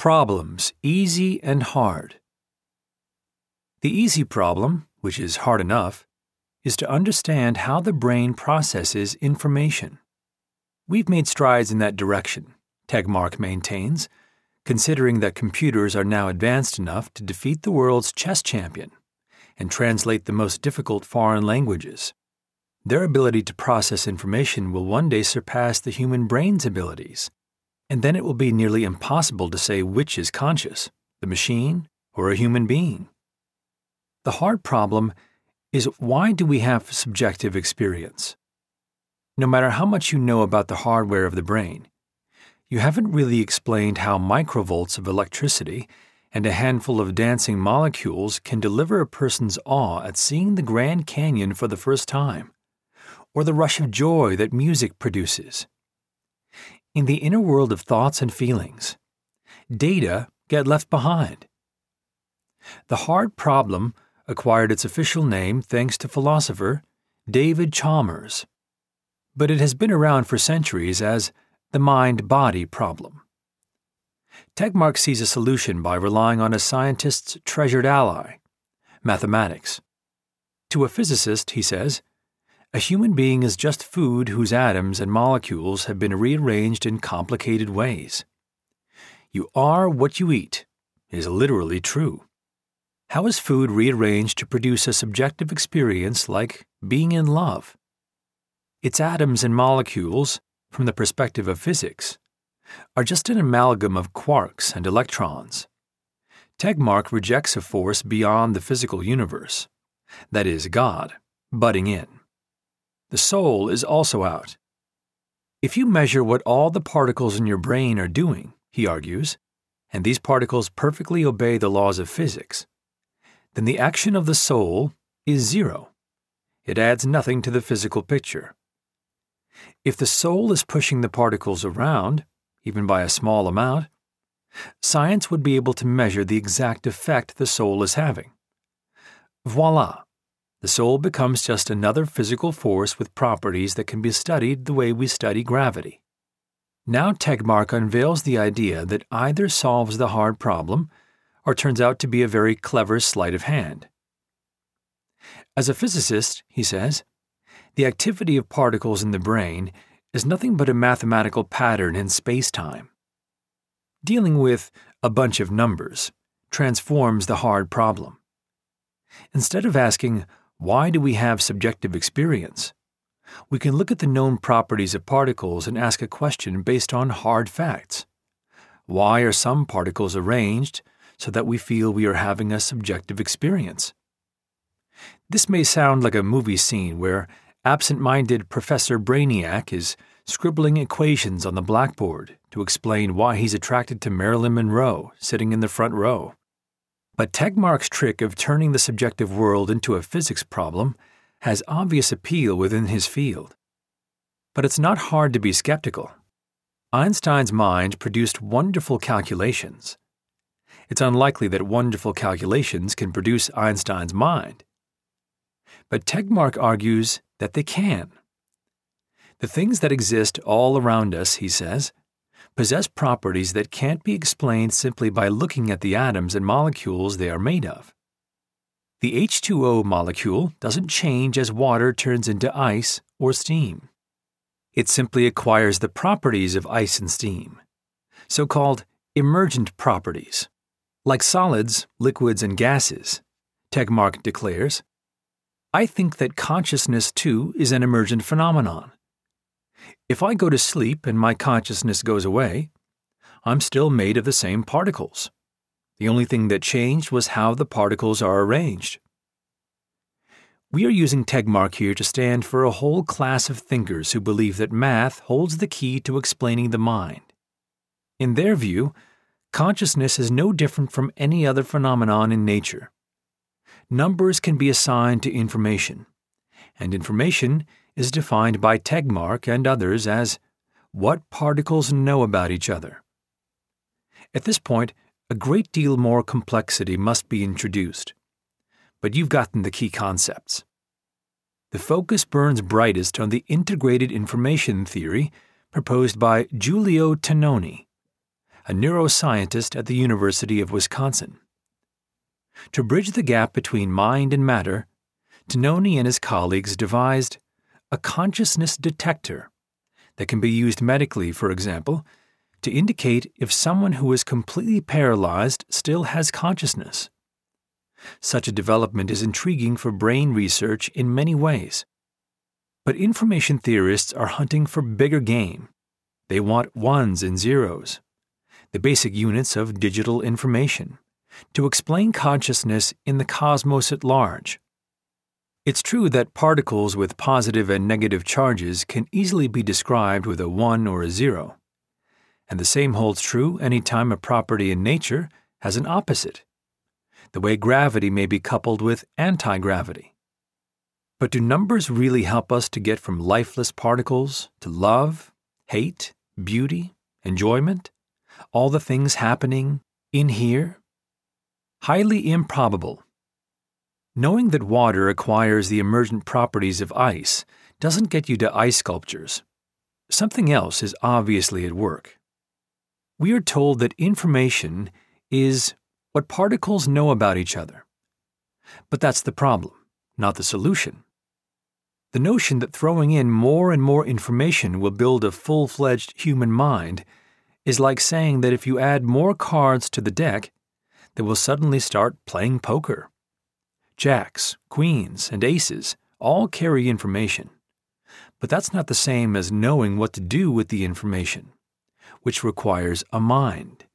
Problems, easy and hard. The easy problem, which is hard enough, is to understand how the brain processes information. We've made strides in that direction, Tegmark maintains, considering that computers are now advanced enough to defeat the world's chess champion and translate the most difficult foreign languages. Their ability to process information will one day surpass the human brain's abilities, and then it will be nearly impossible to say which is conscious, the machine or a human being. The hard problem is, why do we have subjective experience? No matter how much you know about the hardware of the brain, you haven't really explained how microvolts of electricity and a handful of dancing molecules can deliver a person's awe at seeing the Grand Canyon for the first time, or the rush of joy that music produces. In the inner world of thoughts and feelings, data get left behind. The hard problem acquired its official name thanks to philosopher David Chalmers, but it has been around for centuries as the mind-body problem. Tegmark sees a solution by relying on a scientist's treasured ally, mathematics. To a physicist, he says, a human being is just food whose atoms and molecules have been rearranged in complicated ways. You are what you eat is literally true. How is food rearranged to produce a subjective experience like being in love? Its atoms and molecules, from the perspective of physics, are just an amalgam of quarks and electrons. Tegmark rejects a force beyond the physical universe, that is, God, butting in. The soul is also out. If you measure what all the particles in your brain are doing, he argues, and these particles perfectly obey the laws of physics, then the action of the soul is zero. It adds nothing to the physical picture. If the soul is pushing the particles around, even by a small amount, science would be able to measure the exact effect the soul is having. Voila! The soul becomes just another physical force with properties that can be studied the way we study gravity. Now Tegmark unveils the idea that either solves the hard problem or turns out to be a very clever sleight of hand. As a physicist, he says, the activity of particles in the brain is nothing but a mathematical pattern in space-time. Dealing with a bunch of numbers transforms the hard problem. Instead of asking, why do we have subjective experience, we can look at the known properties of particles and ask a question based on hard facts. Why are some particles arranged so that we feel we are having a subjective experience? This may sound like a movie scene where absent-minded Professor Brainiac is scribbling equations on the blackboard to explain why he's attracted to Marilyn Monroe sitting in the front row. But Tegmark's trick of turning the subjective world into a physics problem has obvious appeal within his field. But it's not hard to be skeptical. Einstein's mind produced wonderful calculations. It's unlikely that wonderful calculations can produce Einstein's mind. But Tegmark argues that they can. The things that exist all around us, he says, possess properties that can't be explained simply by looking at the atoms and molecules they are made of. The H2O molecule doesn't change as water turns into ice or steam. It simply acquires the properties of ice and steam, so-called emergent properties. Like solids, liquids, and gases, Tegmark declares, I think that consciousness, too, is an emergent phenomenon. If I go to sleep and my consciousness goes away, I'm still made of the same particles. The only thing that changed was how the particles are arranged. We are using Tegmark here to stand for a whole class of thinkers who believe that math holds the key to explaining the mind. In their view, consciousness is no different from any other phenomenon in nature. Numbers can be assigned to information, and information is defined by Tegmark and others as what particles know about each other. At this point, a great deal more complexity must be introduced, but you've gotten the key concepts. The focus burns brightest on the integrated information theory proposed by Giulio Tononi, a neuroscientist at the University of Wisconsin. To bridge the gap between mind and matter, Tononi and his colleagues devised a consciousness detector that can be used medically, for example, to indicate if someone who is completely paralyzed still has consciousness. Such a development is intriguing for brain research in many ways. But information theorists are hunting for bigger game. They want ones and zeros, the basic units of digital information, to explain consciousness in the cosmos at large. It's true that particles with positive and negative charges can easily be described with a 1 or a 0. And the same holds true anytime a property in nature has an opposite, the way gravity may be coupled with anti-gravity. But do numbers really help us to get from lifeless particles to love, hate, beauty, enjoyment, all the things happening in here? Highly improbable. Knowing that water acquires the emergent properties of ice doesn't get you to ice sculptures. Something else is obviously at work. We are told that information is what particles know about each other. But that's the problem, not the solution. The notion that throwing in more and more information will build a full-fledged human mind is like saying that if you add more cards to the deck, they will suddenly start playing poker. Jacks, queens, and aces all carry information. But that's not the same as knowing what to do with the information, which requires a mind.